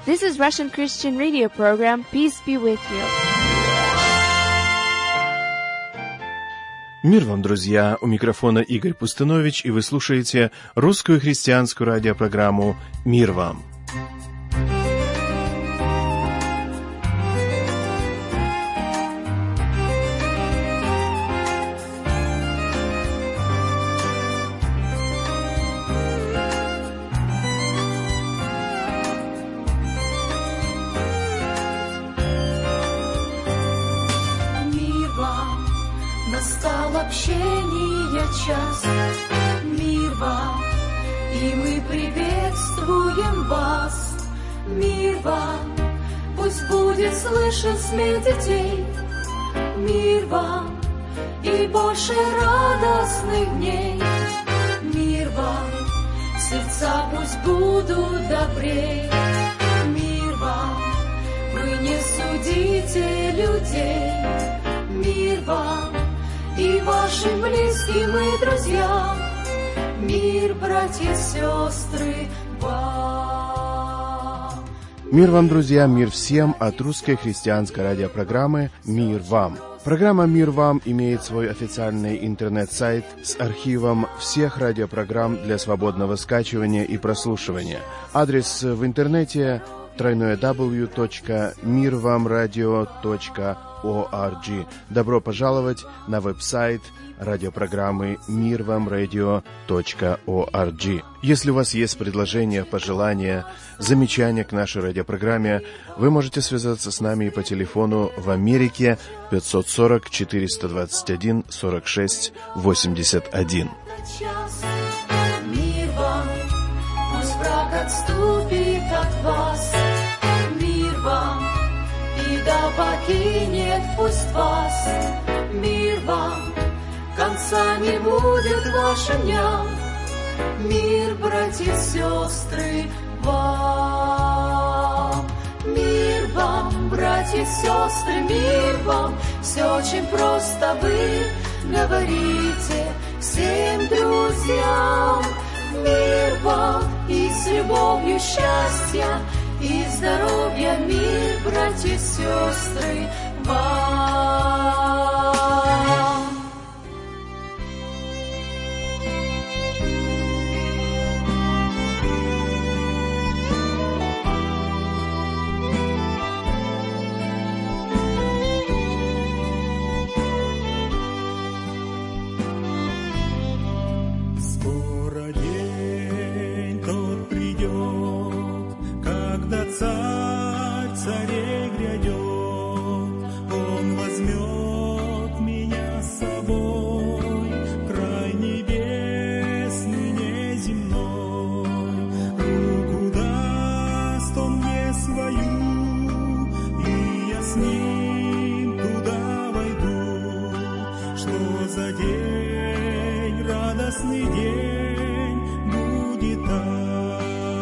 This is Russian Christian Radio program. Peace be with you. Мир вам, друзья! У микрофона Игорь Пустынович, и вы слушаете русскую христианскую радиопрограмму «Мир вам». Общения час, мир вам, и мы приветствуем вас. Мир вам, пусть будет слышен смех детей. Мир вам, и больше радостных дней. Мир вам, сердца пусть будут добрей. Мир вам, вы не судите людей. Мир вам, и вашим близким и друзьям, мир, братья и сестры, вам. Мир вам, друзья, мир всем от русской христианской радиопрограммы «Мир вам». Программа «Мир вам» имеет свой официальный интернет-сайт с архивом всех радиопрограмм для свободного скачивания и прослушивания. Адрес в интернете www.mirvamradio.org. Добро пожаловать на веб-сайт радиопрограммы mirvamradio.org. Если у вас есть предложения, пожелания, замечания к нашей радиопрограмме, вы можете связаться с нами по телефону в Америке 540-421-46-81. Мир вам, пусть враг отступит от вас. Мир вам, и да покинет пусть вас. Мир вам, конца не будет вашим дням. Мир, братья и сестры, вам. Мир вам, братья и сестры, мир вам. Все очень просто вы говорите всем друзьям. Мир вам, и с любовью счастья и здоровья, мир, братья и сестры, вам. Скоро день тот придет, когда царь царей грядет, он возьмет меня с собой в край небесный, неземной. Руку даст он мне свою, и я с ним туда войду. Что за день, радостный день будет там.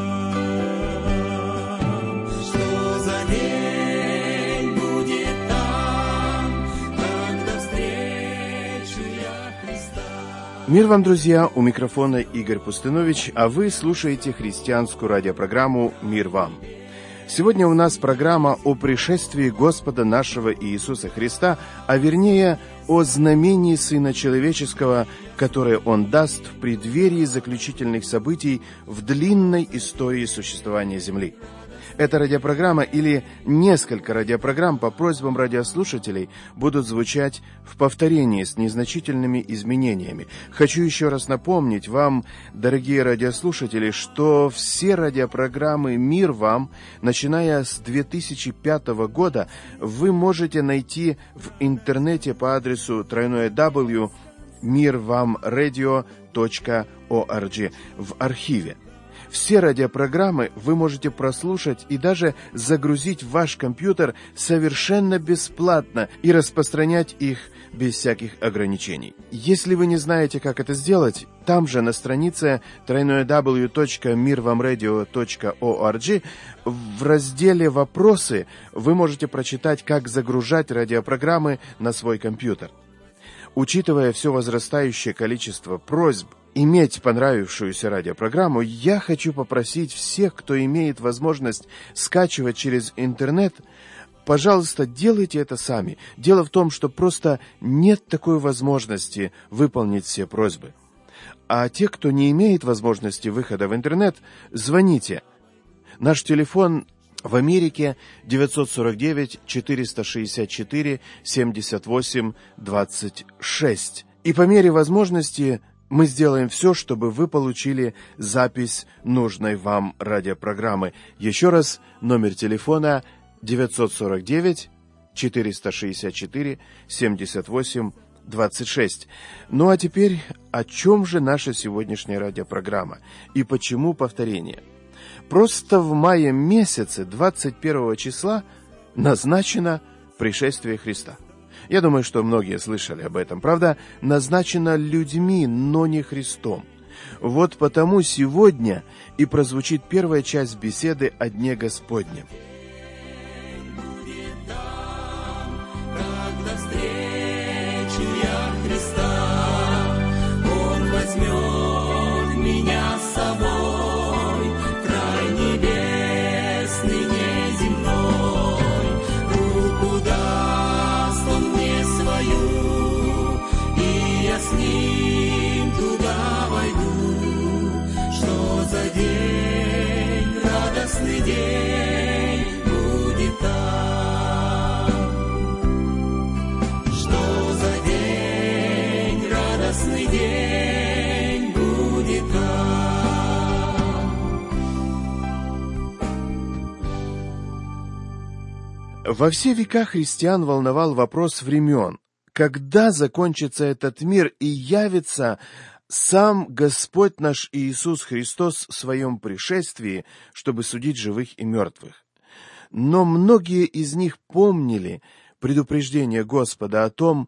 Что за день будет там, когда встречу я Христа. Мир вам, друзья! У микрофона Игорь Пустынович, а вы слушаете христианскую радиопрограмму «Мир вам». Сегодня у нас программа о пришествии Господа нашего Иисуса Христа, а вернее о знамении Сына Человеческого, которое Он даст в преддверии заключительных событий в длинной истории существования Земли. Эта радиопрограмма или несколько радиопрограмм по просьбам радиослушателей будут звучать в повторении с незначительными изменениями. Хочу еще раз напомнить вам, дорогие радиослушатели, что все радиопрограммы «Мир вам», начиная с 2005 года, вы можете найти в интернете по адресу www.mirvamradio.org в архиве. Все радиопрограммы вы можете прослушать и даже загрузить в ваш компьютер совершенно бесплатно и распространять их без всяких ограничений. Если вы не знаете, как это сделать, там же на странице www.mirvamradio.org в разделе «Вопросы» вы можете прочитать, как загружать радиопрограммы на свой компьютер. Учитывая все возрастающее количество просьб иметь понравившуюся радиопрограмму, я хочу попросить всех, кто имеет возможность скачивать через интернет, пожалуйста, делайте это сами. Дело в том, что просто нет такой возможности выполнить все просьбы. А те, кто не имеет возможности выхода в интернет, звоните. Наш телефон в Америке 949-464-78-26. И по мере возможности мы сделаем все, чтобы вы получили запись нужной вам радиопрограммы. Еще раз, номер телефона 949-464-78-26. Ну а теперь, о чем же наша сегодняшняя радиопрограмма? И почему повторение? Просто в мае месяце, 21 числа, назначено пришествие Христа. Я думаю, что многие слышали об этом. Правда, назначено людьми, но не Христом. Вот потому сегодня и прозвучит первая часть беседы о Дне Господнем. Когда встречу я Христа, Он возьмет меня с собой в край небесный, неземной. Руку даст Он мне свою, и я с Ним туда войду. Что за день, радостный день будет там? Что за день, радостный день будет там? Во все века христиан волновал вопрос времен. Когда закончится этот мир и явится сам Господь наш Иисус Христос в своем пришествии, чтобы судить живых и мертвых? Но многие из них помнили предупреждение Господа о том,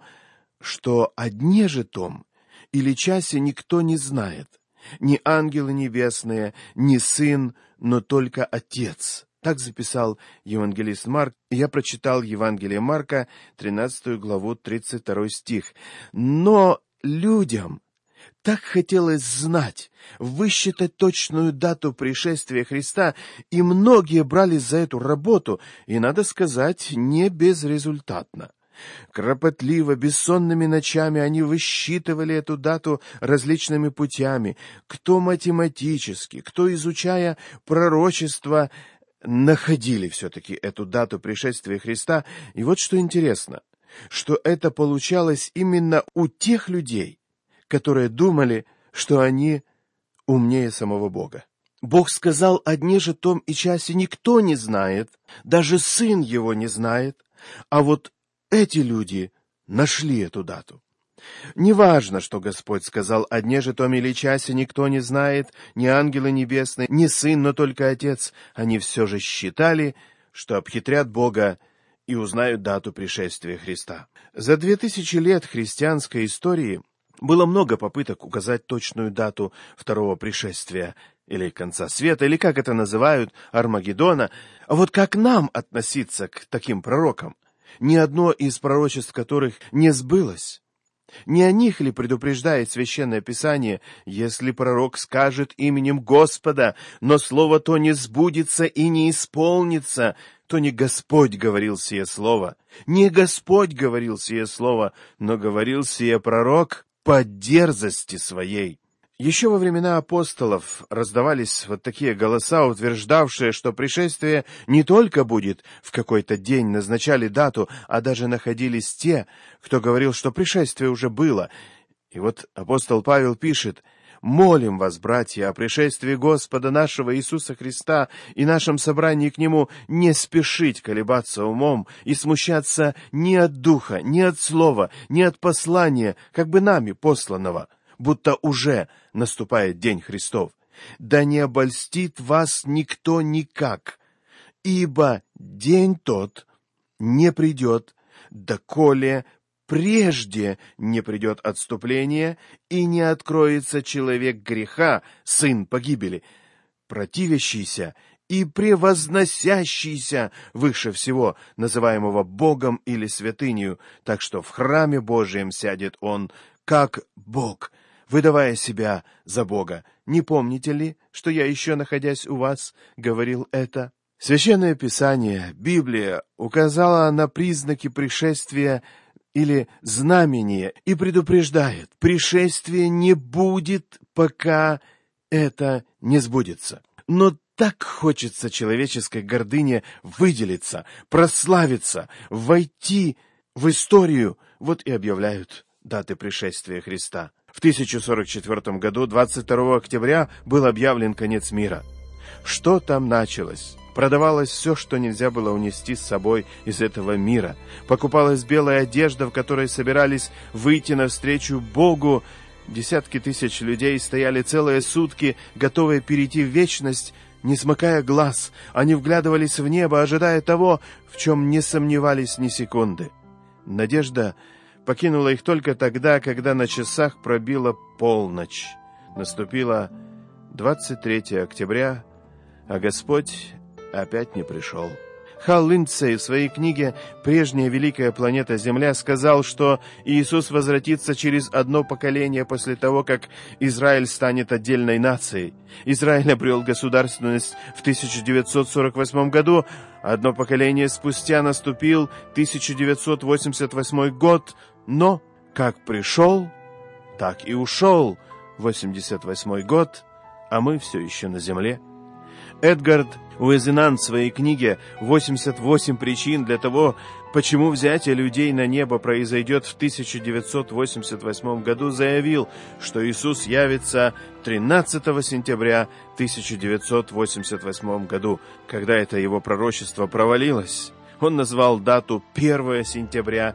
что о дне же том или часе никто не знает, ни ангелы небесные, ни Сын, но только Отец. Так записал евангелист Марк. Я прочитал Евангелие Марка, 13 главу, 32 стих. Но людям так хотелось знать, высчитать точную дату пришествия Христа, и многие брались за эту работу, и, надо сказать, не безрезультатно. Кропотливо, бессонными ночами они высчитывали эту дату различными путями, кто математически, кто, изучая пророчества, находили все-таки эту дату пришествия Христа. И вот что интересно, что это получалось именно у тех людей, которые думали, что они умнее самого Бога. Бог сказал, о дне же том и часе никто не знает, даже Сын Его не знает, а вот эти люди нашли эту дату. Неважно, что Господь сказал, о дне же том или часе никто не знает, ни ангелы небесные, ни Сын, но только Отец. Они все же считали, что обхитрят Бога и узнают дату пришествия Христа. За 2000 лет христианской истории было много попыток указать точную дату второго пришествия, или конца света, или, как это называют, Армагеддона. А вот как нам относиться к таким пророкам, ни одно из пророчеств которых не сбылось? Не о них ли предупреждает Священное Писание: «Если пророк скажет именем Господа, но слово то не сбудется и не исполнится, то не Господь говорил сие слово, не Господь говорил сие слово, но говорил сие пророк по дерзости своей». Еще во времена апостолов раздавались вот такие голоса, утверждавшие, что пришествие не только будет в какой-то день, назначали дату, а даже находились те, кто говорил, что пришествие уже было. И вот апостол Павел пишет: «Молим вас, братья, о пришествии Господа нашего Иисуса Христа и нашем собрании к Нему не спешить колебаться умом и смущаться ни от духа, ни от слова, ни от послания, как бы нами посланного, будто уже наступает день Христов. Да не обольстит вас никто никак, ибо день тот не придет, доколе прежде не придет отступление, и не откроется человек греха, сын погибели, противящийся и превозносящийся выше всего, называемого Богом или святынею, так что в храме Божием сядет он, как Бог, выдавая себя за Бога. Не помните ли, что я еще, находясь у вас, говорил это? Священное Писание, Библия, указала на признаки пришествия или знамения и предупреждает: пришествия не будет, пока это не сбудется. Но так хочется человеческой гордыне выделиться, прославиться, войти в историю. Вот и объявляют даты пришествия Христа. В 1044 году, 22 октября, был объявлен конец мира. Что там началось? Продавалось все, что нельзя было унести с собой из этого мира. Покупалась белая одежда, в которой собирались выйти навстречу Богу. Десятки тысяч людей стояли целые сутки, готовые перейти в вечность, не смыкая глаз. Они вглядывались в небо, ожидая того, в чем не сомневались ни секунды. Надежда покинула их только тогда, когда на часах пробила полночь. Наступило 23 октября, а Господь опять не пришел. Халл Линдсей в своей книге «Прежняя великая планета Земля» сказал, что Иисус возвратится через одно поколение после того, как Израиль станет отдельной нацией. Израиль обрел государственность в 1948 году. Одно поколение спустя наступил 1988 год, но как пришел, так и ушел 88 год, а мы все еще на земле. Эдгард Уэзенанд в своей книге «88 причин для того, почему взятие людей на небо произойдет в 1988 году» заявил, что Иисус явится 13 сентября 1988 году. Когда это его пророчество провалилось, он назвал дату 1 сентября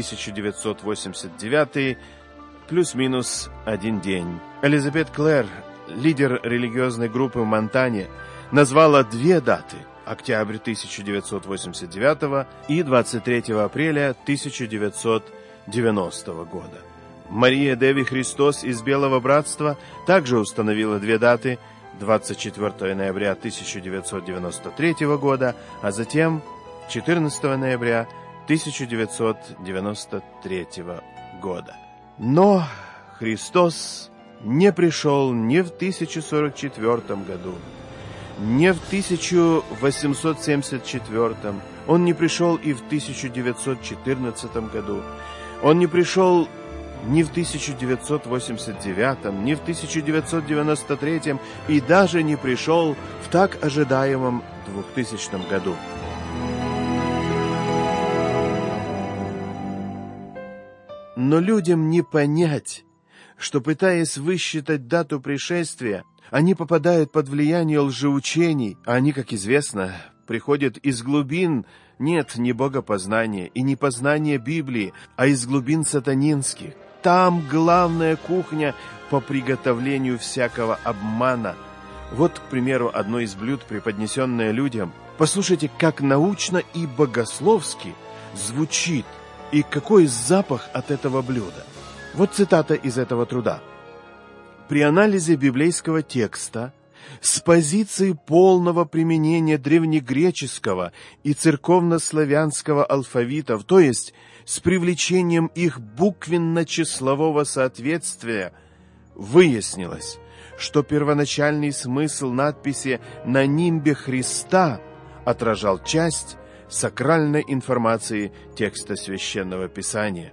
1989, плюс-минус один день. Элизабет Клэр, лидер религиозной группы в Монтане, назвала две даты – октябрь 1989 и 23 апреля 1990 года. Мария Деви Христос из Белого Братства также установила две даты – 24 ноября 1993 года, а затем 14 ноября 1993 года. Но Христос не пришел ни в 1044 году, не в 1874, он не пришел и в 1914 году, он не пришел ни в 1989, ни в 1993 и даже не пришел в так ожидаемом 2000 году. Но людям не понять, что, пытаясь высчитать дату пришествия, они попадают под влияние лжеучений, а они, как известно, приходят из глубин, нет, не богопознания и не познания Библии, а из глубин сатанинских. Там главная кухня по приготовлению всякого обмана. Вот, к примеру, одно из блюд, преподнесенное людям. Послушайте, как научно и богословски звучит, и какой запах от этого блюда. Вот цитата из этого труда. При анализе библейского текста с позиции полного применения древнегреческого и церковнославянского алфавитов, то есть с привлечением их буквенно-числового соответствия, выяснилось, что первоначальный смысл надписи на нимбе Христа отражал часть сакральной информации текста Священного Писания.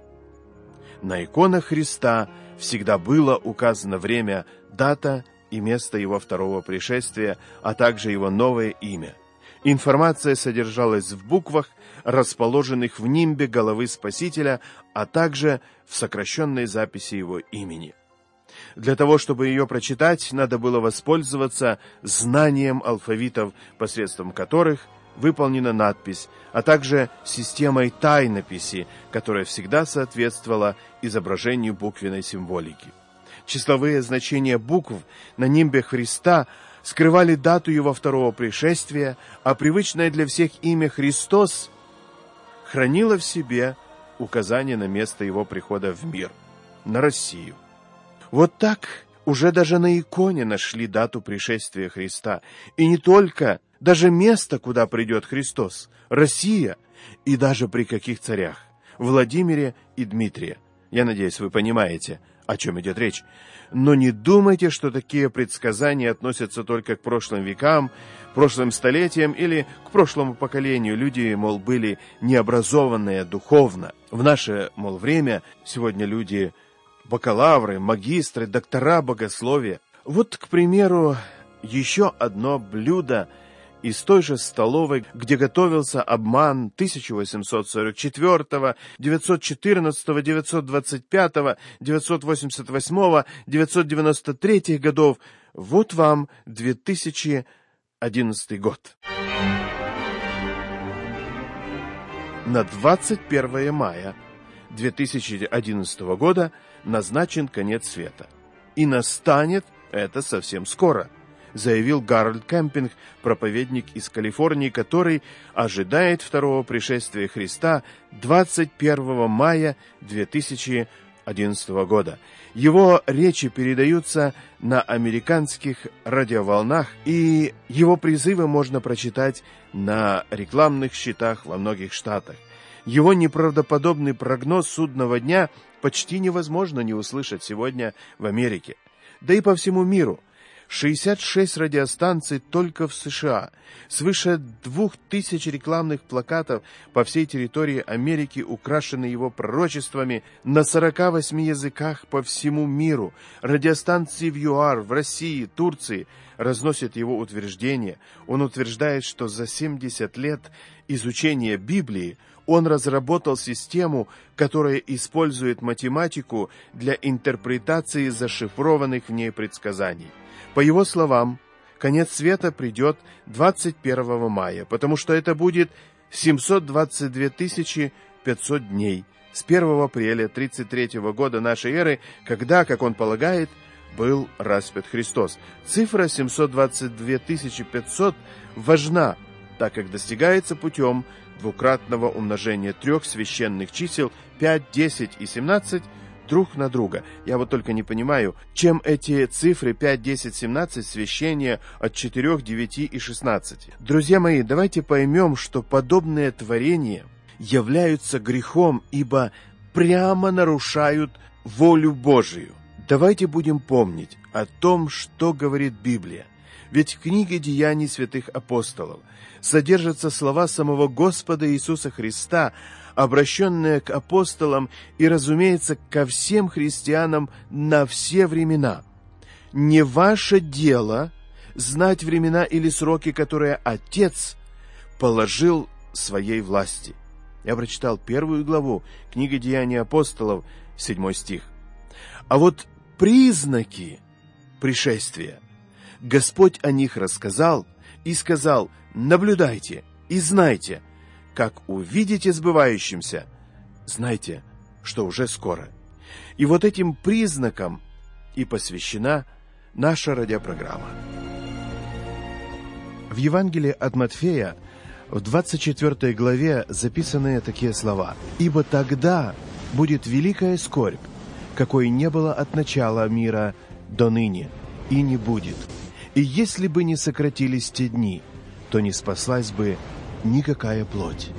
На иконах Христа всегда было указано время, дата и место его второго пришествия, а также его новое имя. Информация содержалась в буквах, расположенных в нимбе головы Спасителя, а также в сокращенной записи его имени. Для того, чтобы ее прочитать, надо было воспользоваться знанием алфавитов, посредством которых выполнена надпись, а также системой тайнописи, которая всегда соответствовала изображению буквенной символики. Числовые значения букв на нимбе Христа скрывали дату его второго пришествия, а привычное для всех имя Христос хранило в себе указание на место его прихода в мир, на Россию. Вот так уже даже на иконе нашли дату пришествия Христа, и не только, даже место, куда придет Христос, Россия, и даже при каких царях, Владимире и Дмитрия. Я надеюсь, вы понимаете, о чем идет речь. Но не думайте, что такие предсказания относятся только к прошлым векам, прошлым столетиям или к прошлому поколению. Люди, мол, были необразованные духовно. В наше, мол, время сегодня люди бакалавры, магистры, доктора богословия. Вот, к примеру, еще одно блюдо из той же столовой, где готовился обман 1844, 914, 925, 988, 993 годов. Вот вам 2011 год. На 21 мая 2011 года назначен конец света. И настанет это совсем скоро, заявил Гарольд Кэмпинг, проповедник из Калифорнии, который ожидает второго пришествия Христа 21 мая 2011 года. Его речи передаются на американских радиоволнах, и его призывы можно прочитать на рекламных щитах во многих штатах. Его неправдоподобный прогноз судного дня почти невозможно не услышать сегодня в Америке, да и по всему миру. 66 радиостанций только в США, свыше 2000 рекламных плакатов по всей территории Америки украшены его пророчествами, на 48 языках по всему миру. Радиостанции в ЮАР, в России, Турции разносят его утверждения. Он утверждает, что за 70 лет изучения Библии он разработал систему, которая использует математику для интерпретации зашифрованных в ней предсказаний. По его словам, конец света придет 21 мая, потому что это будет 722 500 дней с 1 апреля 1933 года нашей эры, когда, как он полагает, был распят Христос. Цифра 722 500 важна, так как достигается путем двукратного умножения трех священных чисел 5, 10 и 17 друг на друга. Я вот только не понимаю, чем эти цифры 5, 10, 17 священие от 4, 9 и 16. Друзья мои, давайте поймем, что подобные творения являются грехом, ибо прямо нарушают волю Божию. Давайте будем помнить о том, что говорит Библия. Ведь в книге «Деяний святых апостолов» содержатся слова самого Господа Иисуса Христа, обращенные к апостолам и, разумеется, ко всем христианам на все времена. Не ваше дело знать времена или сроки, которые Отец положил своей власти. Я прочитал 1 главу книги «Деяний апостолов», 7 стих. А вот признаки пришествия Господь о них рассказал и сказал: наблюдайте и знайте, как увидите сбывающимся, знайте, что уже скоро. И вот этим признакам и посвящена наша радиопрограмма. В Евангелии от Матфея в 24 главе записаны такие слова: «Ибо тогда будет великая скорбь, какой не было от начала мира до ныне, и не будет. И если бы не сократились те дни, то не спаслась бы никакая плоть».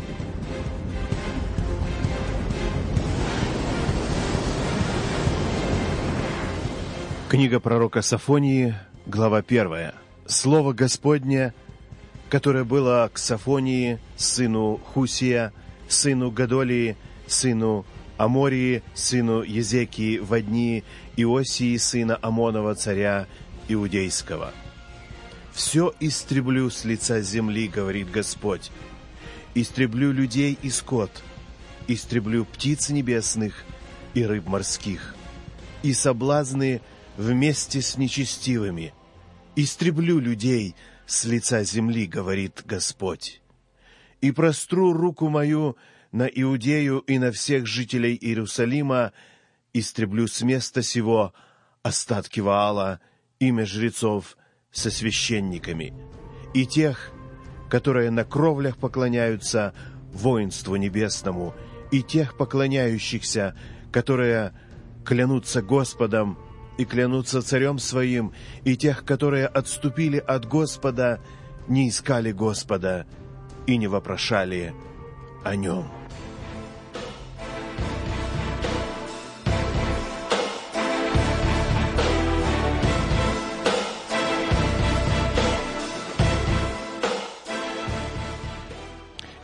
Книга пророка Софонии, глава 1. Слово Господне, которое было к Софонии, сыну Хусия, сыну Гадолии, сыну Амории, сыну Езекии, во дни Иосии, сына Амонова, царя Иудейского. «Все истреблю с лица земли, говорит Господь. Истреблю людей и скот, истреблю птиц небесных и рыб морских, и соблазны вместе с нечестивыми. Истреблю людей с лица земли, говорит Господь. И простру руку мою на Иудею и на всех жителей Иерусалима, истреблю с места сего остатки Ваала, имя жрецов со священниками, и тех, которые на кровлях поклоняются воинству небесному, и тех поклоняющихся, которые клянутся Господом и клянутся царем своим, и тех, которые отступили от Господа, не искали Господа и не вопрошали о Нем».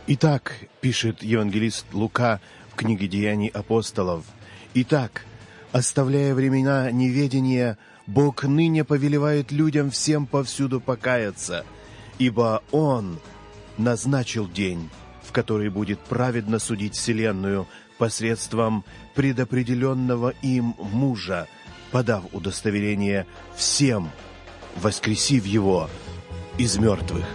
Итак, пишет евангелист Лука в книге «Деяний апостолов», «Итак, оставляя времена неведения, Бог ныне повелевает людям всем повсюду покаяться, ибо Он назначил день, в который будет праведно судить вселенную посредством предопределенного им мужа, подав удостоверение всем, воскресив его из мертвых».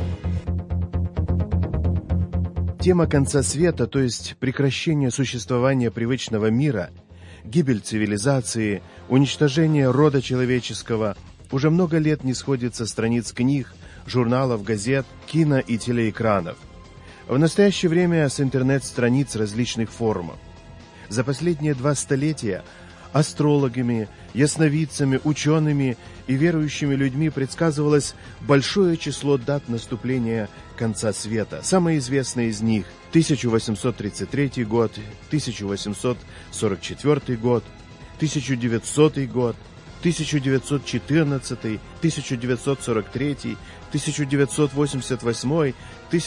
Тема конца света, то есть прекращение существования привычного мира, гибель цивилизации, уничтожение рода человеческого, уже много лет не сходит со страниц книг, журналов, газет, кино и телеэкранов. В настоящее время с интернет-страниц различных форумов. За последние 2 столетия астрологами, ясновидцами, учеными и верующими людьми предсказывалось большое число дат наступления конца света. Самые известные из них – 1833 год, 1844 год, 1900 год, 1914, 1943, 1988,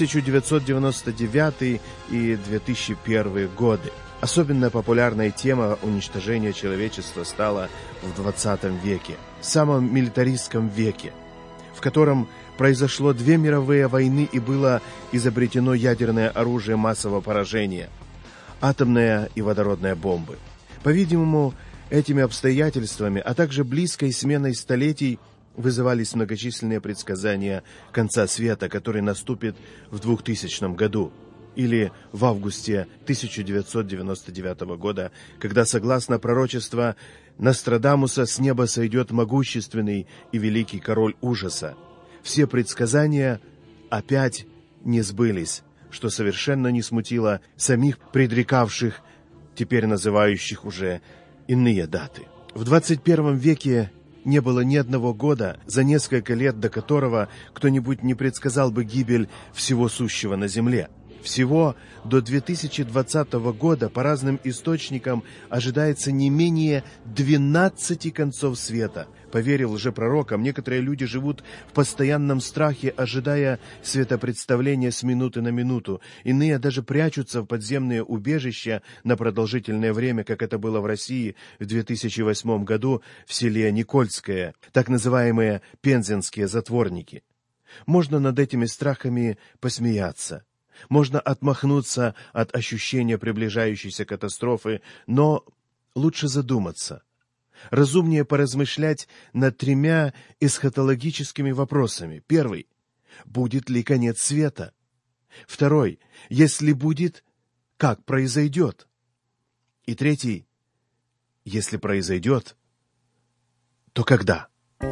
1999 и 2001 годы. Особенно популярной темой уничтожения человечества стала в 20 веке, самом милитаристском веке, в котором произошло 2 мировые войны и было изобретено ядерное оружие массового поражения, атомная и водородная бомбы. По-видимому, этими обстоятельствами, а также близкой сменой столетий вызывались многочисленные предсказания конца света, который наступит в 2000 году. Или в августе 1999 года, когда, согласно пророчеству Нострадамуса, с неба сойдет могущественный и великий король ужаса. Все предсказания опять не сбылись, что совершенно не смутило самих предрекавших, теперь называющих уже иные даты. В 21 веке не было ни одного года, за несколько лет до которого кто-нибудь не предсказал бы гибель всего сущего на земле. Всего до 2020 года по разным источникам ожидается не менее 12 концов света. По вере лжепророкам, некоторые люди живут в постоянном страхе, ожидая светопредставления с минуты на минуту. Иные даже прячутся в подземные убежища на продолжительное время, как это было в России в 2008 году в селе Никольское, так называемые пензенские затворники. Можно над этими страхами посмеяться. Можно отмахнуться от ощущения приближающейся катастрофы, но лучше задуматься. Разумнее поразмышлять над 3 эсхатологическими вопросами. Первый – будет ли конец света? Второй – если будет, как произойдет? И третий – если произойдет, то когда?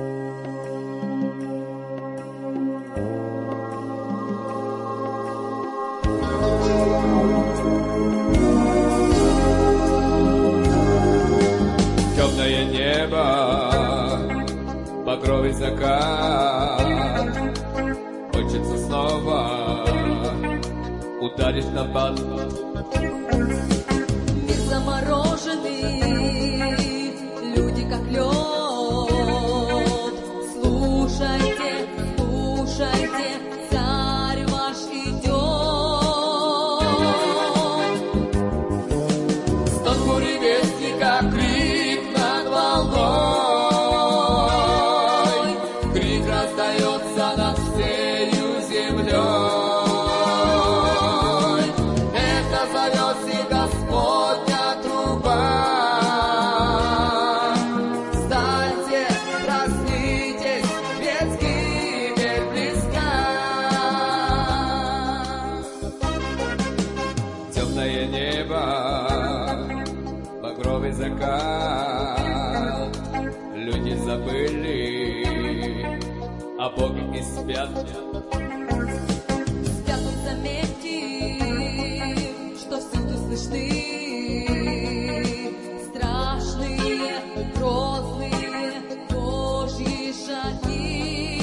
Темное небо, багровый закат, хочется снова ударить на бат. Мир замороженный, люди как лед. Слушайте, слушайте, царь ваш идет. Стон буревестника, крик над волной, крик раздается над всею землей. Это зовет и Господня труба. Встаньте, проснитесь, ведь гибель близка. Темное небо, багровый закат, люди забыли о Боге и спят. Спят, заметив, что всюду слышны страшные, грозные Божьи шаги.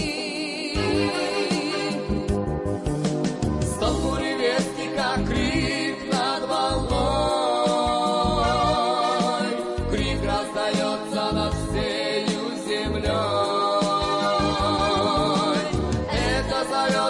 Стон буревестника, крик над волной, крик раздается над всею землей. Это зовет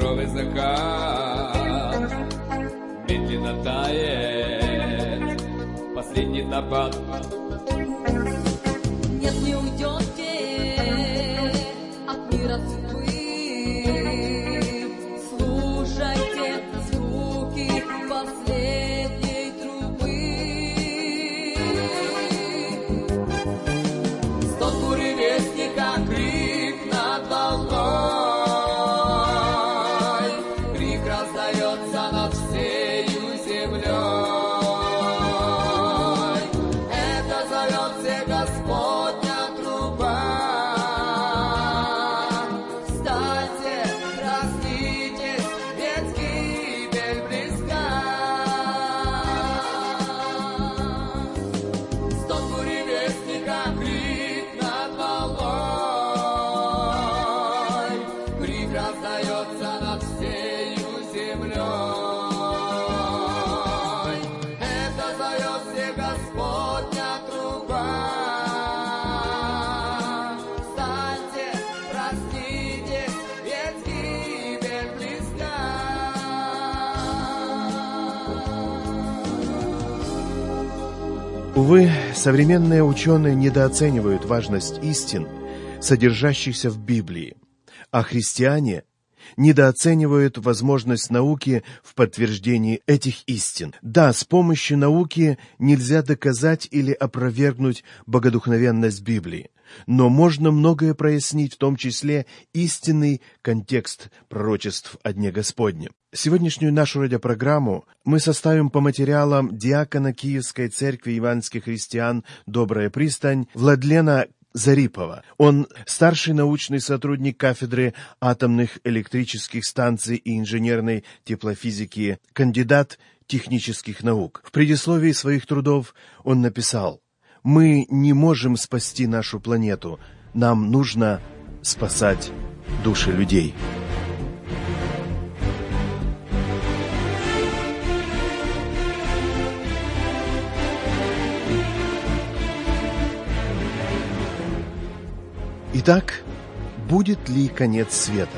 багровый закат медленно тает последний напад. Нет, не уйдете от мира судьбы. Слушайте звуки последней трубы. Стон буревестника, крик над волной, крик раздается над всею землей. Это зовет все Господня труба. Встаньте, проснитесь, ведь гибель близка. Стон буревестника, крик над волной, крик раздается над всею землей. Это зовет все Господня труба. Встаньте, проснитесь, ведь гибель близка. Увы, современные ученые недооценивают важность истин, содержащихся в Библии, а христиане недооценивают возможность науки в подтверждении этих истин. Да, с помощью науки нельзя доказать или опровергнуть богодухновенность Библии, но можно многое прояснить, в том числе истинный контекст пророчеств о Дне Господнем. Сегодняшнюю нашу радиопрограмму мы составим по материалам диакона Киевской церкви евангельских христиан «Добрая пристань» Владлена Зарипова. Он старший научный сотрудник кафедры атомных электрических станций и инженерной теплофизики, кандидат технических наук. В предисловии своих трудов он написал: «Мы не можем спасти нашу планету, нам нужно спасать души людей». Итак, будет ли конец света?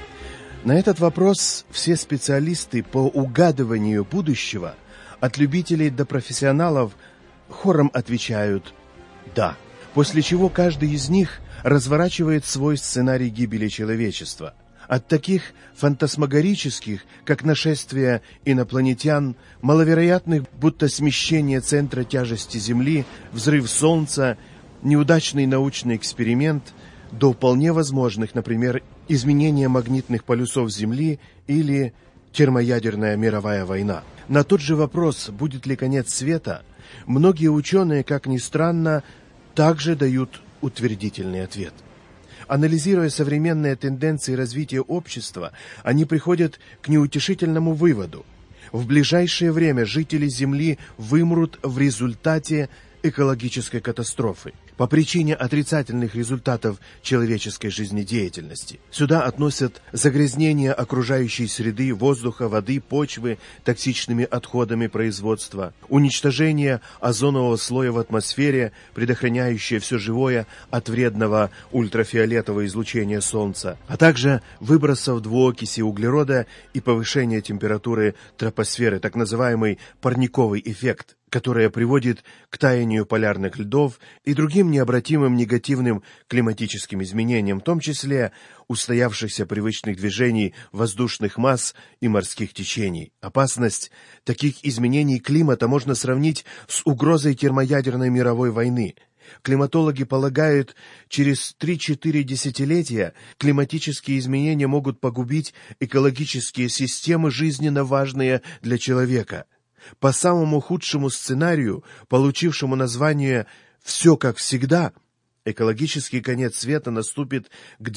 На этот вопрос все специалисты по угадыванию будущего, от любителей до профессионалов, хором отвечают «да», после чего каждый из них разворачивает свой сценарий гибели человечества. От таких фантасмагорических, как нашествие инопланетян, маловероятных, будто смещение центра тяжести Земли, взрыв Солнца, неудачный научный эксперимент, до вполне возможных, например, изменения магнитных полюсов Земли или термоядерная мировая война. На тот же вопрос, будет ли конец света, многие ученые, как ни странно, также дают утвердительный ответ. Анализируя современные тенденции развития общества, они приходят к неутешительному выводу: в ближайшее время жители Земли вымрут в результате экологической катастрофы по причине отрицательных результатов человеческой жизнедеятельности. Сюда относят загрязнение окружающей среды, воздуха, воды, почвы токсичными отходами производства, уничтожение озонового слоя в атмосфере, предохраняющее все живое от вредного ультрафиолетового излучения Солнца, а также выбросов двуокиси углерода и повышение температуры тропосферы, так называемый парниковый эффект, которое приводит к таянию полярных льдов и другим необратимым негативным климатическим изменениям, в том числе устоявшихся привычных движений воздушных масс и морских течений. Опасность таких изменений климата можно сравнить с угрозой термоядерной мировой войны. Климатологи полагают, через 3-4 десятилетия климатические изменения могут погубить экологические системы, жизненно важные для человека. По самому худшему сценарию, получившему название «Все как всегда», экологический конец света наступит к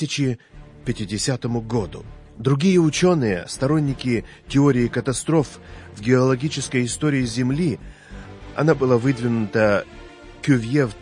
2050 году. Другие ученые, сторонники теории катастроф в геологической истории Земли, она была выдвинута Кювье в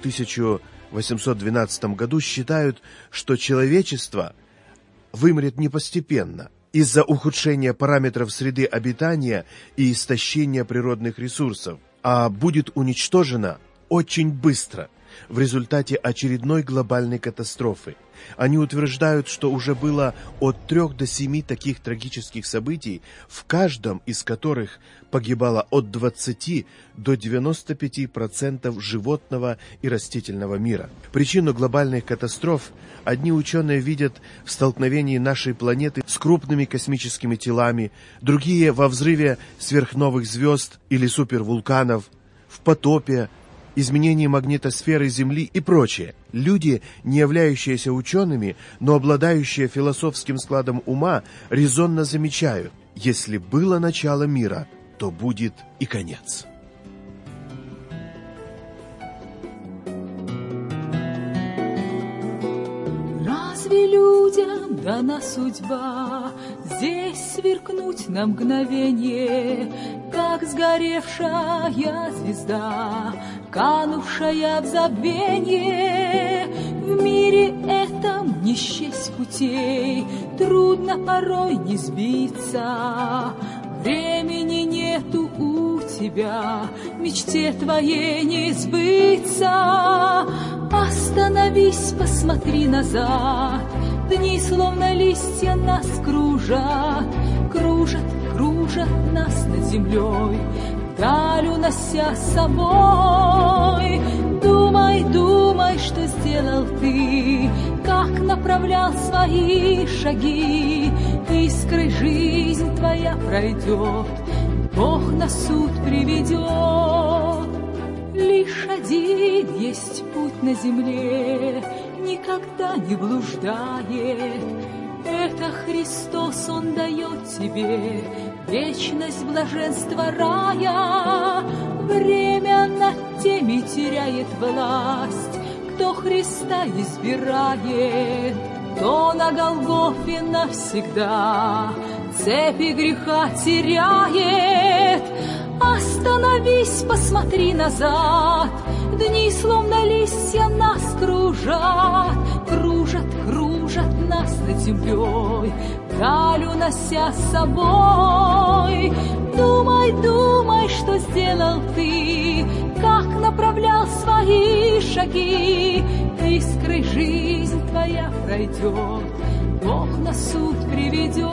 1812 году, считают, что человечество вымрет не постепенно, из-за ухудшения параметров среды обитания и истощения природных ресурсов, а будет уничтожена очень быстро. в результате очередной глобальной катастрофы. Они утверждают, что уже было от 3 до 7 таких трагических событий, в каждом из которых погибало от 20 до 95% животного и растительного мира. Причину глобальных катастроф одни ученые видят в столкновении нашей планеты с крупными космическими телами, другие во взрыве сверхновых звезд или супервулканов, в потопе, изменении магнитосферы Земли и прочее. Люди, не являющиеся учеными, но обладающие философским складом ума, резонно замечают: если было начало мира, то будет и конец. Разве людям дана судьба здесь сверкнуть на мгновение, как сгоревшая звезда, канувшая в забвенье? В мире этом не счесть путей, трудно порой не сбиться. Времени нету у тебя, мечте твоей не сбыться. Остановись, посмотри назад, дни словно листья нас кружат, кружат, кружат нас над землей, вдаль унося с собой. Думай, думай, что сделал ты, как направлял свои шаги. Искрой жизнь твоя пройдет, Бог на суд приведет. Лишь один есть путь на земле, никогда не блуждает. Это Христос, Он дает тебе вечность, блаженства рая. Время над теми теряет власть, кто Христа избирает. То на Голгофе навсегда цепи греха теряет. Остановись, посмотри назад, дни словно листья нас кружат, кружат, кружат нас над землей, вдаль унося с собой. Думай, думай, что сделал ты, как направлял свои шаги. Искрой жизнь твоя пройдет, Бог на суд приведет.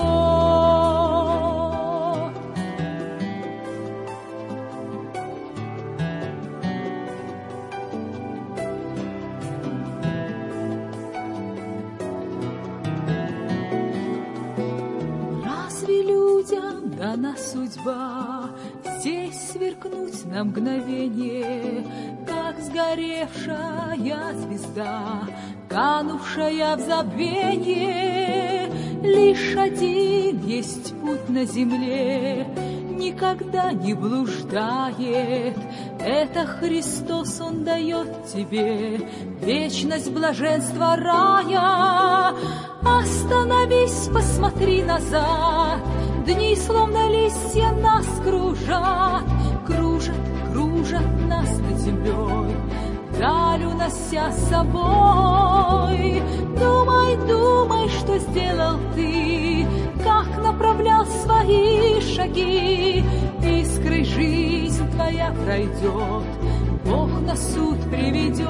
Разве людям дана судьба здесь сверкнуть на мгновение, как сгоревшая звезда, канувшая в забвенье? Лишь один есть путь на земле, никогда не блуждает. Это Христос, Он дает тебе вечность, блаженства рая. Остановись, посмотри назад, дни словно листья нас кружат, кружат, кружат нас над землей, вдаль унося с собой. Думай, думай, что сделал ты, как направлял свои шаги. Искрой жизнь твоя пройдет, Бог на суд приведет.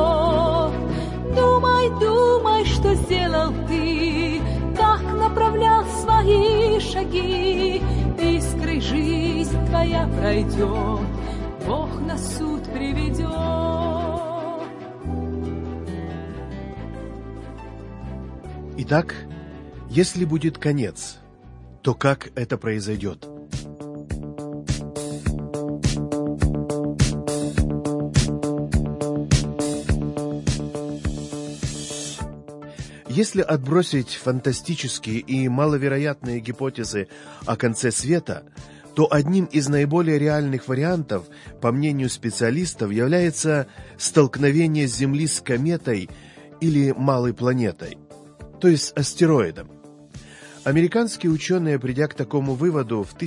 Думай, думай, что сделал ты, как направлял свои шаги. Искрой жизнь твоя пройдет, Бог на суд приведет. Итак, если будет конец, то как это произойдет? Если отбросить фантастические и маловероятные гипотезы о конце света, то одним из наиболее реальных вариантов, по мнению специалистов, является столкновение Земли с кометой или малой планетой, то есть астероидом. Американские ученые, придя к такому выводу, в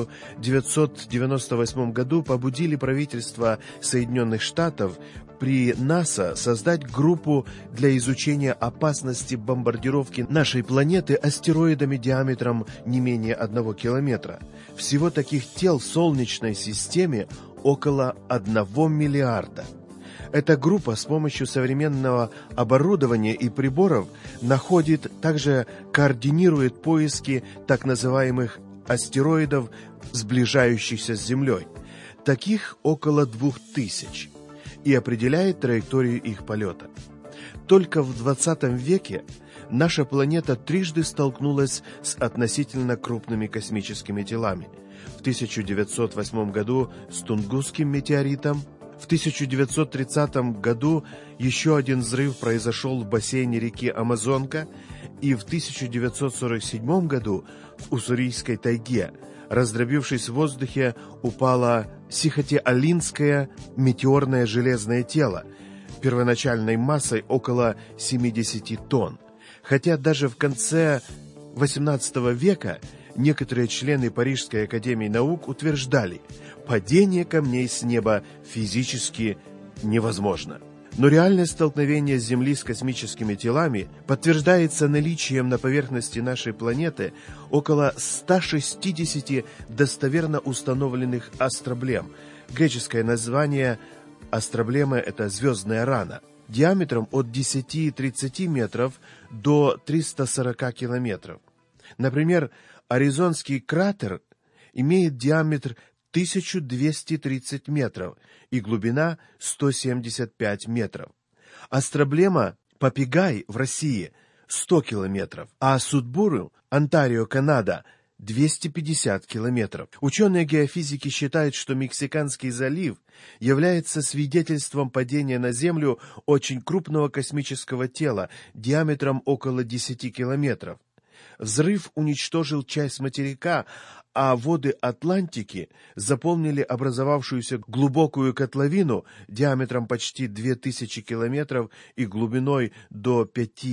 1998 году побудили правительство Соединенных Штатов при НАСА создать группу для изучения опасности бомбардировки нашей планеты астероидами диаметром не менее 1 километра. Всего таких тел в Солнечной системе около 1 миллиарда. Эта группа с помощью современного оборудования и приборов также координирует поиски так называемых астероидов, сближающихся с Землей. Таких около 2000, и определяет траекторию их полета. Только в 20 веке наша планета трижды столкнулась с относительно крупными космическими телами. В 1908 году с Тунгусским метеоритом, в 1930 году еще один взрыв произошел в бассейне реки Амазонка, и в 1947 году в Уссурийской тайге, раздробившись в воздухе, упало Сихотэ-Алинское метеорное железное тело первоначальной массой около 70 тонн. Хотя даже в конце XVIII века некоторые члены Парижской академии наук утверждали, падение камней с неба физически невозможно. Но реальное столкновение Земли с космическими телами подтверждается наличием на поверхности нашей планеты около 160 достоверно установленных астроблем. Греческое название астроблемы – это звездная рана, диаметром от 10-30 метров до 340 километров. Например, Аризонский кратер имеет диаметр 1230 метров и глубина 175 метров. Астроблема Папигай в России 100 километров, а Судбуру, Онтарио, Канада, 250 километров. Ученые геофизики считают, что Мексиканский залив является свидетельством падения на Землю очень крупного космического тела диаметром около 10 километров. Взрыв уничтожил часть материка, а воды Атлантики заполнили образовавшуюся глубокую котловину диаметром почти 2000 километров и глубиной до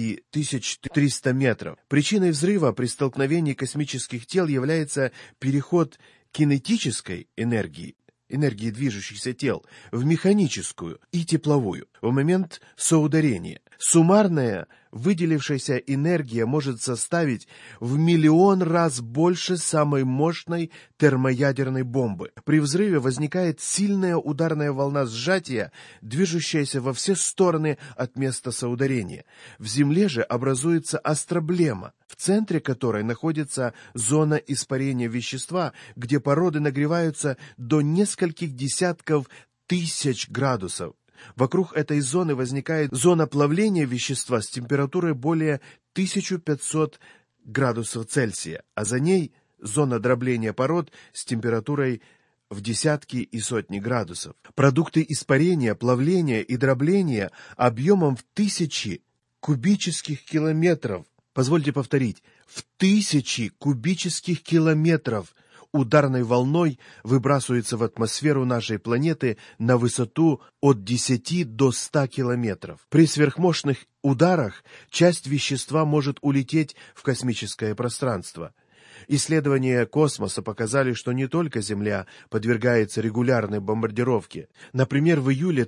5300 метров. Причиной взрыва при столкновении космических тел является переход кинетической энергии движущихся тел в механическую и тепловую в момент соударения. Суммарная выделившаяся энергия может составить в 1 000 000 раз больше самой мощной термоядерной бомбы. При взрыве возникает сильная ударная волна сжатия, движущаяся во все стороны от места соударения. В Земле же образуется астроблема, в центре которой находится зона испарения вещества, где породы нагреваются до нескольких десятков тысяч градусов. Вокруг этой зоны возникает зона плавления вещества с температурой более 1500 градусов Цельсия, а за ней зона дробления пород с температурой в десятки и сотни градусов. Продукты испарения, плавления и дробления объемом в 1000 кубических километров, позвольте повторить, в 1000 кубических километров ударной волной выбрасывается в атмосферу нашей планеты на высоту от 10 до 100 километров. При сверхмощных ударах часть вещества может улететь в космическое пространство. Исследования космоса показали, что не только Земля подвергается регулярной бомбардировке. Например, в июле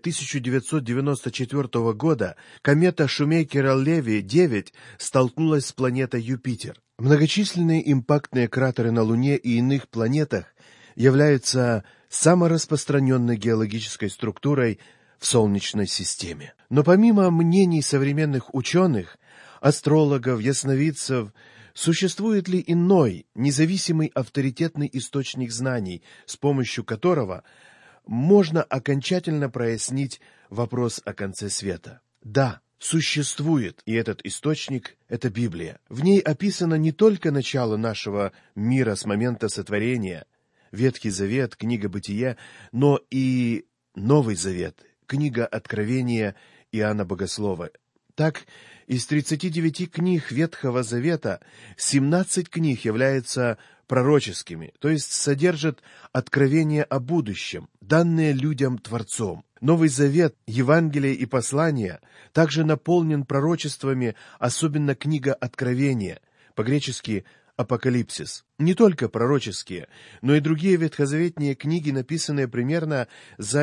1994 года комета Шумейкера-Леви-9 столкнулась с планетой Юпитер. Многочисленные импактные кратеры на Луне и иных планетах являются самой распространенной геологической структурой в Солнечной системе. Но помимо мнений современных ученых, астрологов, ясновидцев, существует ли иной, независимый авторитетный источник знаний, с помощью которого можно окончательно прояснить вопрос о конце света? Да, существует, и этот источник – это Библия. В ней описано не только начало нашего мира с момента сотворения, Ветхий Завет, книга Бытия, но и Новый Завет, книга Откровения Иоанна Богослова. Так, из 39 книг Ветхого Завета 17 книг являются пророческими, то есть содержат откровения о будущем, данные людям Творцом. Новый Завет, Евангелие и послания также наполнен пророчествами, особенно книга Откровения, по-гречески Апокалипсис. Не только пророческие, но и другие ветхозаветные книги, написанные примерно за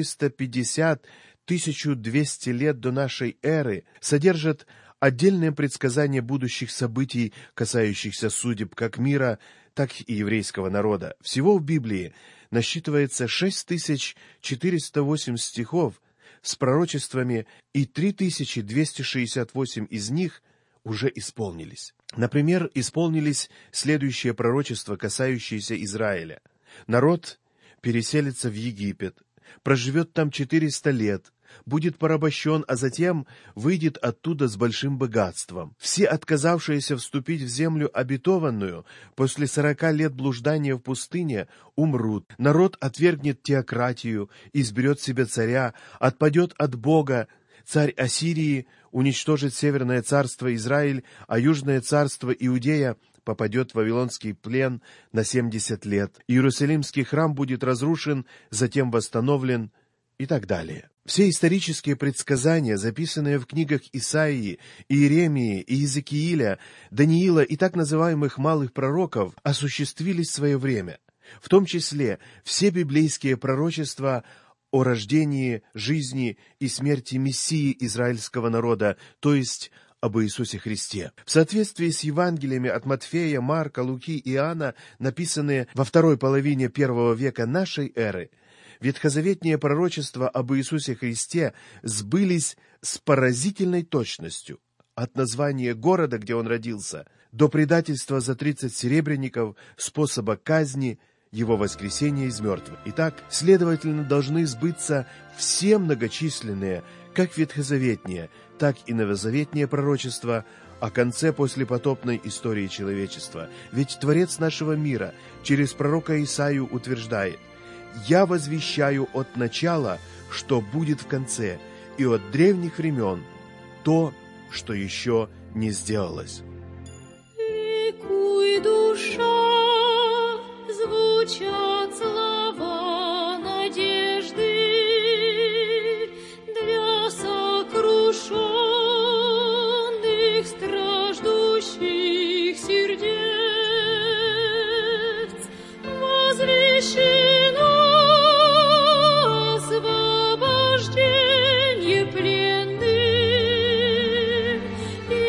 450-1200 лет до нашей эры, содержат отдельные предсказания будущих событий, касающихся судеб как мира, так и еврейского народа. Всего в Библии насчитывается 6408 стихов, с пророчествами, и 3268 из них уже исполнились. Например, исполнились следующие пророчества, касающиеся Израиля. Народ переселится в Египет, проживет там 400 лет, будет порабощен, а затем выйдет оттуда с большим богатством. Все отказавшиеся вступить в землю обетованную после 40 лет блуждания в пустыне умрут. Народ отвергнет теократию, изберет себе царя, отпадет от Бога. Царь Ассирии уничтожит северное царство Израиль, а южное царство Иудея попадет в вавилонский плен на 70 лет. Иерусалимский храм будет разрушен, затем восстановлен и так далее. Все исторические предсказания, записанные в книгах Исаии, Иеремии и Иезекииля, Даниила и так называемых малых пророков, осуществились в свое время. В том числе все библейские пророчества о рождении, жизни и смерти Мессии израильского народа, то есть об Иисусе Христе. В соответствии с Евангелиями от Матфея, Марка, Луки и Иоанна, написанные во второй половине I века нашей эры, ветхозаветные пророчества об Иисусе Христе сбылись с поразительной точностью. От названия города, где он родился, до предательства за 30 серебряников, способа казни, его воскресения из мертвых. Итак, следовательно, должны сбыться все многочисленные, как ветхозаветные, так и новозаветные пророчества о конце послепотопной истории человечества. Ведь Творец нашего мира через пророка Исаию утверждает: «Я возвещаю от начала, что будет в конце, и от древних времен то, что еще не сделалось». Ликуй, душа, звучат слова надежды для сокрушенных, страждущих сердец. Возвещено освобождение пленных, и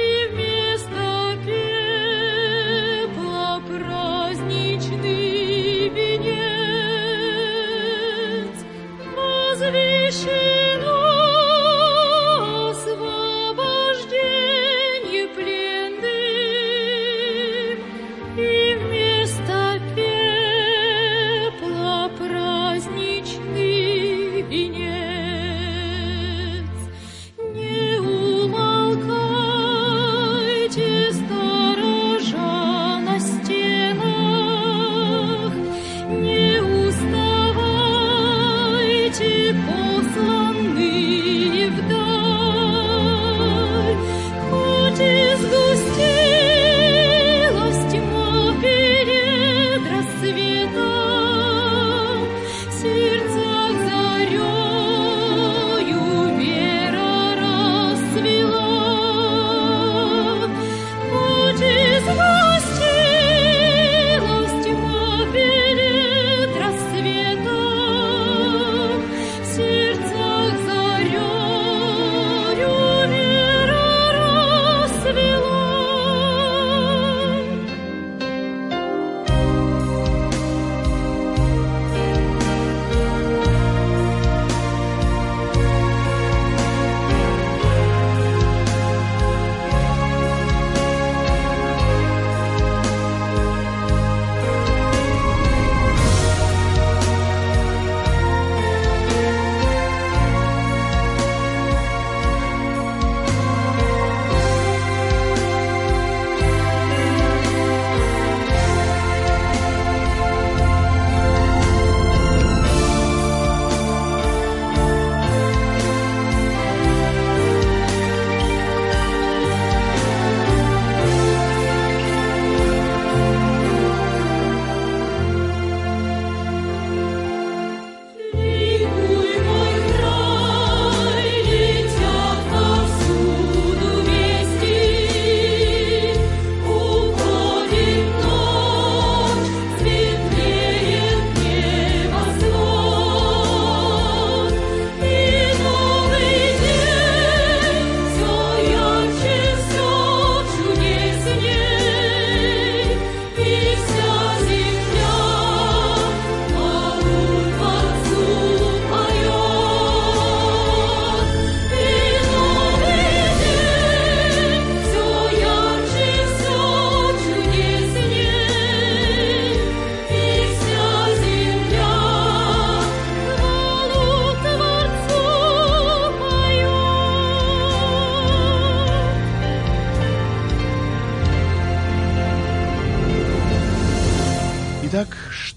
вместо крепа праздничный венец.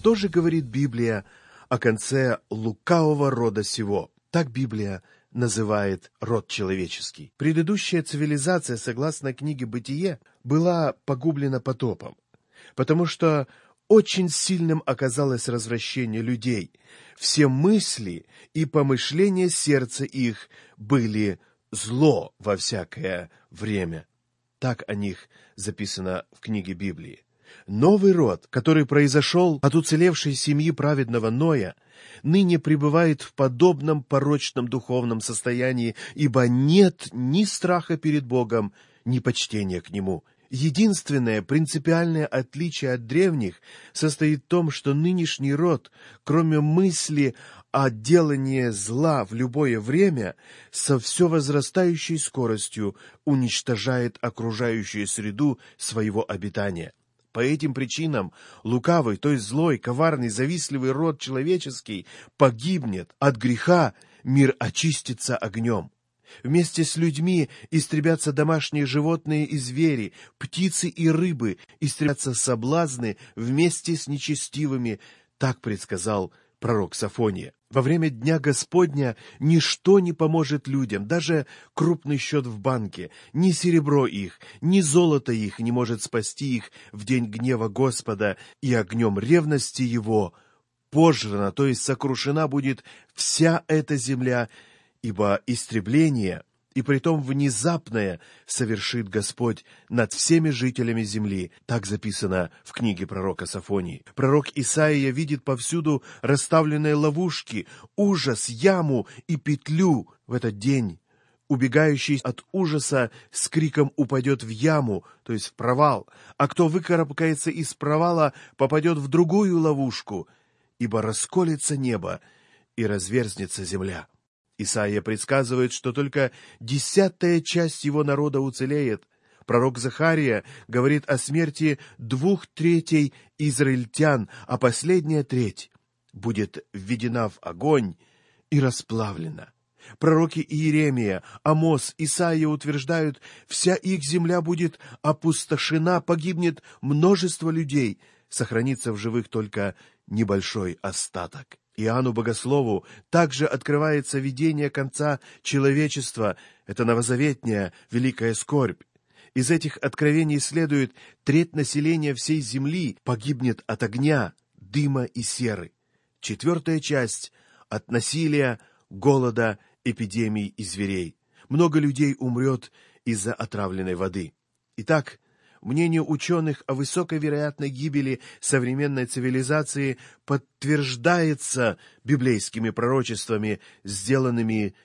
Что же говорит Библия о конце лукавого рода сего? Так Библия называет род человеческий. Предыдущая цивилизация, согласно книге «Бытие», была погублена потопом, потому что очень сильным оказалось развращение людей. Все мысли и помышления сердца их были зло во всякое время. Так о них записано в книге Библии. Новый род, который произошел от уцелевшей семьи праведного Ноя, ныне пребывает в подобном порочном духовном состоянии, ибо нет ни страха перед Богом, ни почтения к Нему. Единственное принципиальное отличие от древних состоит в том, что нынешний род, кроме мысли о делании зла в любое время, со все возрастающей скоростью уничтожает окружающую среду своего обитания. По этим причинам лукавый, то есть злой, коварный, завистливый род человеческий погибнет. От греха мир очистится огнем. Вместе с людьми истребятся домашние животные и звери, птицы и рыбы, истребятся соблазны вместе с нечестивыми. Так предсказал пророк Софония. Во время Дня Господня ничто не поможет людям, даже крупный счет в банке, ни серебро их, ни золото их не может спасти их в день гнева Господа, и огнем ревности Его пожрана, то есть сокрушена будет вся эта земля, ибо истребление, и притом внезапное, совершит Господь над всеми жителями земли. Так записано в книге пророка Софонии. Пророк Исаия видит повсюду расставленные ловушки, ужас, яму и петлю. В этот день убегающий от ужаса с криком упадет в яму, то есть в провал, а кто выкарабкается из провала, попадет в другую ловушку, ибо расколется небо и разверзнется земля. Исаия предсказывает, что только 10-я часть его народа уцелеет. Пророк Захария говорит о смерти 2/3 израильтян, а последняя треть будет введена в огонь и расплавлена. Пророки Иеремия, Амос, Исаия утверждают, вся их земля будет опустошена, погибнет множество людей, сохранится в живых только небольшой остаток. Иоанну Богослову также открывается видение конца человечества, это новозаветняя великая скорбь. Из этих откровений следует, треть населения всей земли погибнет от огня, дыма и серы. 4-я часть — от насилия, голода, эпидемий и зверей. Много людей умрет из-за отравленной воды. Итак, мнение ученых о высокой вероятной гибели современной цивилизации подтверждается библейскими пророчествами, сделанными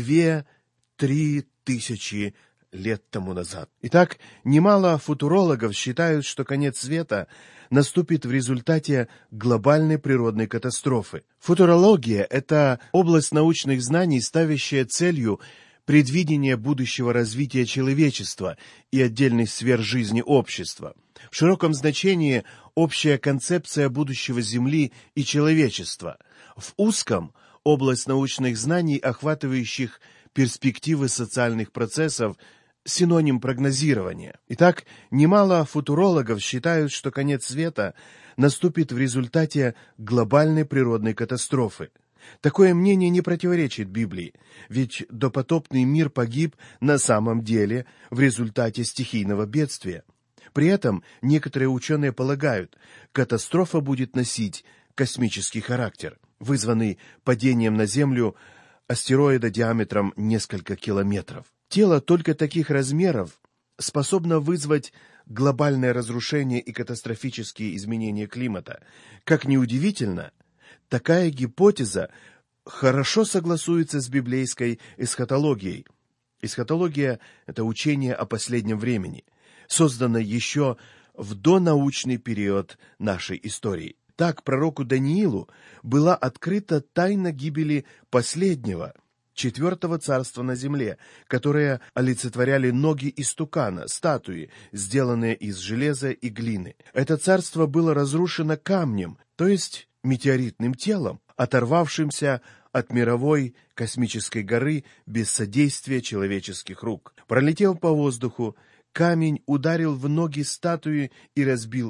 2-3 тысячи лет тому назад. Итак, немало футурологов считают, что конец света наступит в результате глобальной природной катастрофы. Футурология — это область научных знаний, ставящая целью предвидение будущего развития человечества и отдельных сфер жизни общества. В широком значении общая концепция будущего Земли и человечества. В узком — область научных знаний, охватывающих перспективы социальных процессов, синоним прогнозирования. Итак, немало футурологов считают, что конец света наступит в результате глобальной природной катастрофы. Такое мнение не противоречит Библии, ведь допотопный мир погиб на самом деле в результате стихийного бедствия. При этом некоторые ученые полагают, катастрофа будет носить космический характер, вызванный падением на Землю астероида диаметром несколько километров. Тело только таких размеров способно вызвать глобальное разрушение и катастрофические изменения климата. Как ни удивительно, такая гипотеза хорошо согласуется с библейской эсхатологией. Эсхатология — это учение о последнем времени, созданное еще в донаучный период нашей истории. Так пророку Даниилу была открыта тайна гибели последнего, 4-го царства на земле, которые олицетворяли ноги истукана, статуи, сделанные из железа и глины. Это царство было разрушено камнем, то есть метеоритным телом, оторвавшимся от мировой космической горы без содействия человеческих рук. Пролетев по воздуху, камень ударил в ноги статуи и разбил их.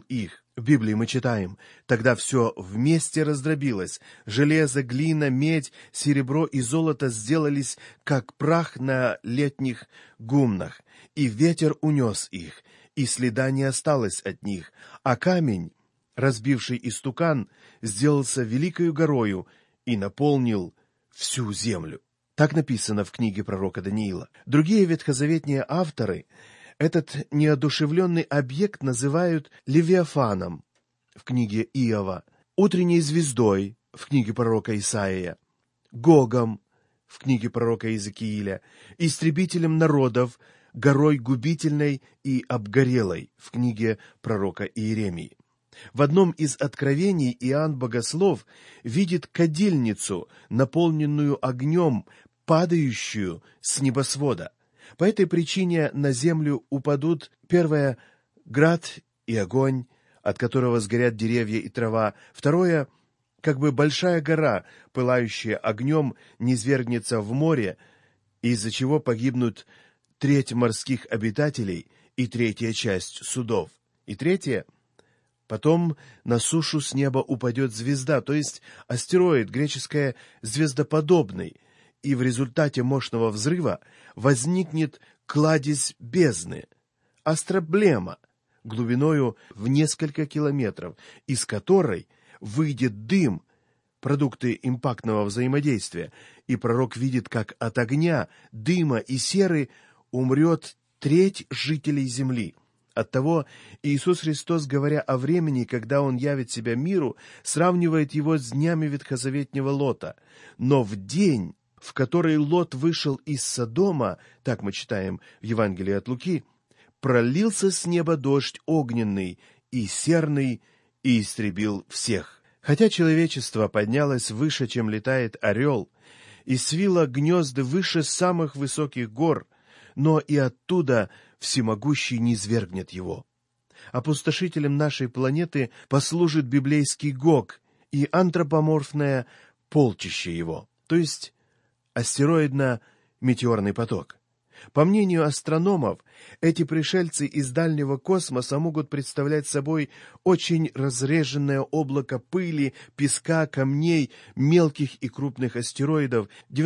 В Библии мы читаем: «Тогда все вместе раздробилось, железо, глина, медь, серебро и золото сделались, как прах на летних гумнах, и ветер унес их, и следа не осталось от них, а камень, разбивший истукан, сделался великою горою и наполнил всю землю». Так написано в книге пророка Даниила. Другие ветхозаветные авторы этот неодушевленный объект называют Левиафаном в книге Иова, утренней звездой в книге пророка Исаия, Гогом в книге пророка Иезекииля, истребителем народов, горой губительной и обгорелой в книге пророка Иеремии. В одном из откровений Иоанн Богослов видит кадильницу, наполненную огнем, падающую с небосвода. По этой причине на землю упадут, первое, град и огонь, от которого сгорят деревья и трава. Второе, как бы большая гора, пылающая огнем, низвергнется в море, из-за чего погибнут треть морских обитателей и третья часть судов. И третье, потом на сушу с неба упадет звезда, то есть астероид, греческое «звездоподобный», и в результате мощного взрыва возникнет кладезь бездны, астроблема, глубиною в несколько километров, из которой выйдет дым, продукты импактного взаимодействия, и пророк видит, как от огня, дыма и серы умрет треть жителей земли. Оттого Иисус Христос, говоря о времени, когда Он явит себя миру, сравнивает его с днями ветхозаветнего Лота. Но в день, в который Лот вышел из Содома, так мы читаем в Евангелии от Луки, пролился с неба дождь огненный и серный, и истребил всех. Хотя человечество поднялось выше, чем летает орел, и свило гнезда выше самых высоких гор, но и оттуда всемогущий низвергнет его. Опустошителем нашей планеты послужит библейский Гог и антропоморфное полчище его, то есть астероидно-метеорный поток. По мнению астрономов, эти пришельцы из дальнего космоса могут представлять собой очень разреженное облако пыли, песка, камней, мелких и крупных астероидов,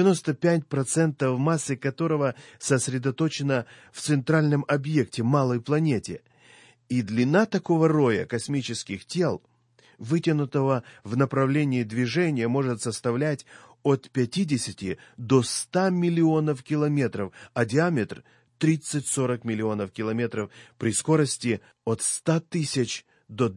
95% массы которого сосредоточена в центральном объекте, малой планете. И длина такого роя космических тел, вытянутого в направлении движения, может составлять от 50 до 100 миллионов километров, а диаметр 30-40 миллионов километров при скорости от 100 тысяч до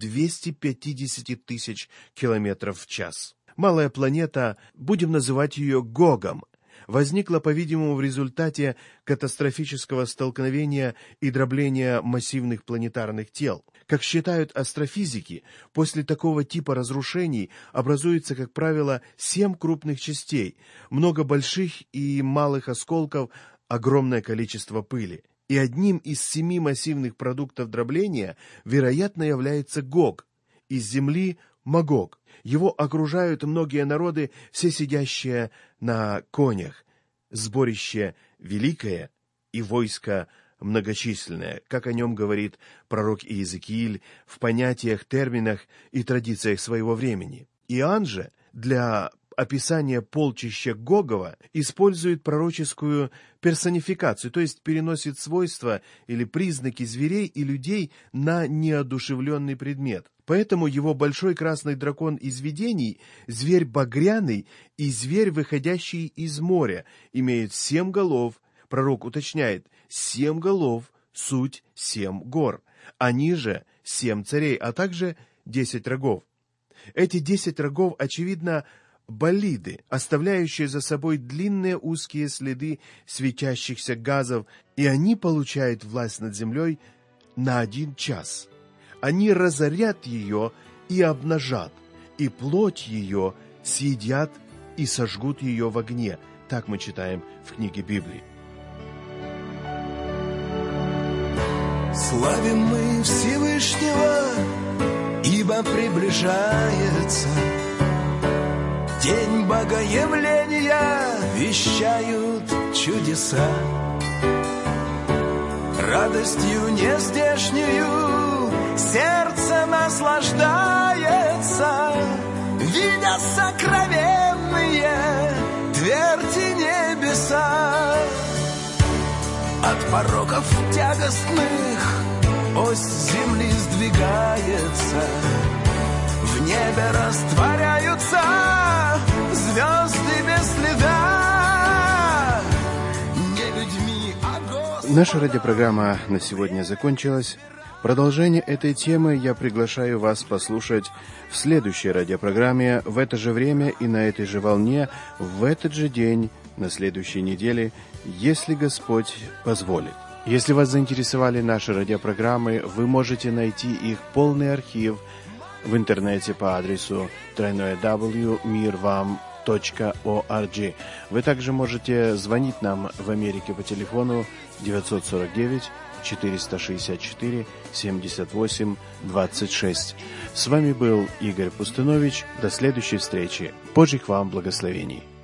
250 тысяч километров в час. Малая планета, будем называть ее Гогом, возникла, по-видимому, в результате катастрофического столкновения и дробления массивных планетарных тел. Как считают астрофизики, после такого типа разрушений образуется, как правило, 7 крупных частей, много больших и малых осколков, огромное количество пыли. И одним из 7 массивных продуктов дробления, вероятно, является Гог, из Земли Магог. Его окружают многие народы, все сидящие на конях, сборище великое и войско многочисленное, как о нем говорит пророк Иезекииль в понятиях, терминах и традициях своего времени. Иоанн же для описания полчища Гогова использует пророческую персонификацию, то есть переносит свойства или признаки зверей и людей на неодушевленный предмет. Поэтому его большой красный дракон из видений, зверь багряный и зверь, выходящий из моря, имеют 7 голов. Пророк уточняет: 7 голов, суть 7 гор. Они же 7 царей, а также 10 рогов. Эти 10 рогов, очевидно, болиды, оставляющие за собой длинные узкие следы светящихся газов, и они получают власть над землей на 1 час. Они разорят ее и обнажат, и плоть ее съедят и сожгут ее в огне. Так мы читаем в книге Библии. Славим мы Всевышнего, ибо приближается день Богоявления, вещают чудеса. Радостью нездешнюю сердце наслаждается, видя сокровенные тверди небеса. От пороков тягостных ось земли сдвигается, в небе растворяются звезды без следа. Не людьми, а Господом. Наша радиопрограмма на сегодня закончилась. Продолжение этой темы я приглашаю вас послушать в следующей радиопрограмме в это же время и на этой же волне, в этот же день, на следующей неделе, если Господь позволит. Если вас заинтересовали наши радиопрограммы, вы можете найти их полный архив в интернете по адресу www.mirvam.org. Вы также можете звонить нам в Америке по телефону 949-464-78-26. С вами был Игорь Пустынович. До следующей встречи. Божьих вам благословений.